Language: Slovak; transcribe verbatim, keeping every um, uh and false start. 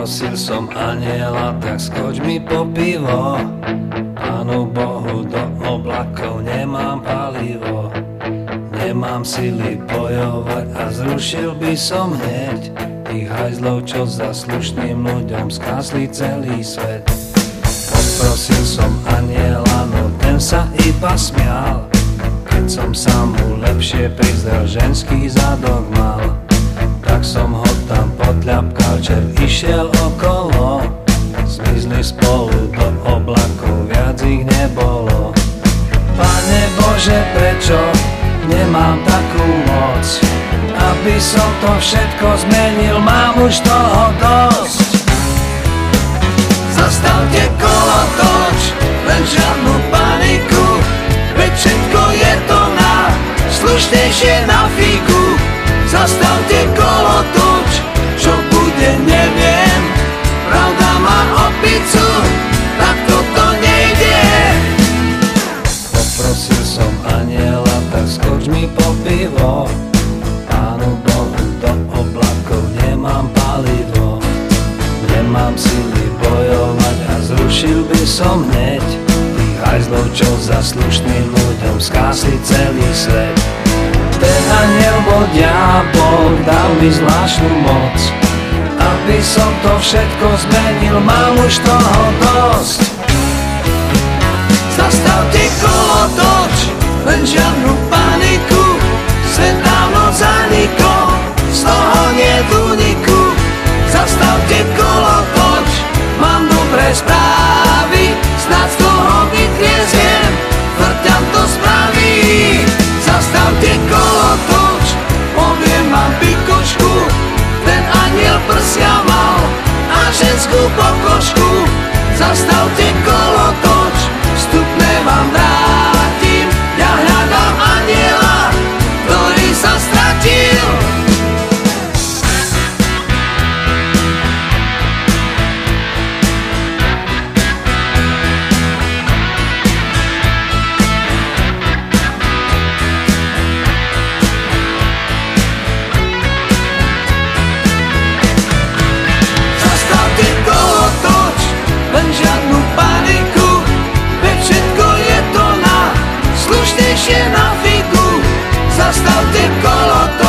Poprosil som anjela, tak skoč mi po pivo. Pánu Bohu, do oblakov nemám palivo. Nemám sily bojovať a zrušil by som hneď tých hajzlov, čo za slušným ľuďom skásli celý svet. Poprosil som anjela, no ten sa iba smial, keď som sa mu lepšie prizrel, ženský zadok mal. Tak som ho tam potľapkal, čer išiel okolo. Zmizli spolu do oblakov, viac ich nebolo. Pane Bože, prečo nemám takú moc, aby som to všetko zmenil, mám už toho dosť. Zastavte kolotoč, len žiadnu paniku, veď všetko je to na slušnejšie na fíku. Zastavte kolotoč, čo bude neviem, pravda má opicu, tak toto nejde. Poprosil som anjela, tak skoč mi po pivo. Pánu Bohu, do oblakov nemám palivo. Nemám sily bojovať a zrušil by som hneď tých hajzlov, čo za slušným ľuďom skásli celý svet. Ten anjel bol diabol, dal mi zvláštnu moc, aby som to všetko zmenil, mám už toho dosť. Zastavte kolotoč, len žiadnu paniku, svet dávno zanikol, z toho nie úniku. Zastavte kolotoč, mám dobré správy, snad z toho vytrieziem, vrťam to spraví. Zastavte kolotoč, poviem vám pikošku, ten anjel prsia mal a ženskú pokožku. Zastavte kolotoč, vstupné vám vrátim, ja hľadám anjela, ktorý sa stratil. Žiadnu paniku, veď všetko je to na slušnejšie na figu. Zastavte kolotoč.